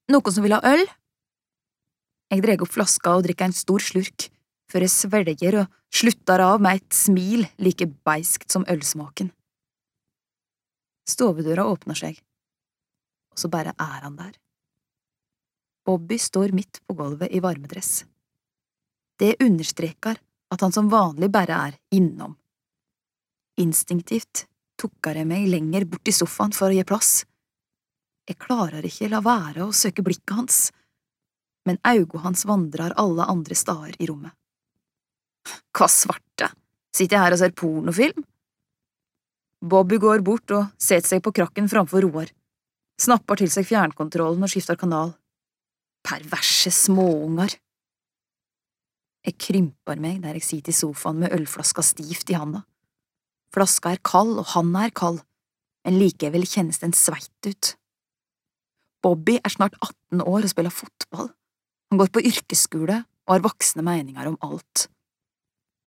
Noen som vil ha øl? Jeg dreg opp flaska og drikker en stor slurk, før jeg svelger og sluttar av med et smil like beiskt som ølsmaken. Stovedøra åpner seg, og så bare han der. Bobby står midt på gulvet i varmedress. Det understreker at han som vanlig bare innom. Instinktivt tukker jeg meg lenger bort i sofaen for å gi plass. Jeg klarer ikke la være å søke blikket hans, men øynene hans vandrer alle andre steder i rommet. Hva svarte? Sitter jeg her og ser pornofilm? Bobby går bort og setter seg på krakken framfor Roar, snapper til seg fjernkontrollen og skifter kanal. Perverse småunger. Jeg krymper meg der jeg sitter i sofaen med ølflaska stivt i handa. Flaska kald, og han kald, men likevel kjennes den sveit ut. Bobby snart 18 år og spiller fotball. Han går på yrkesskole og har voksne meninger om alt.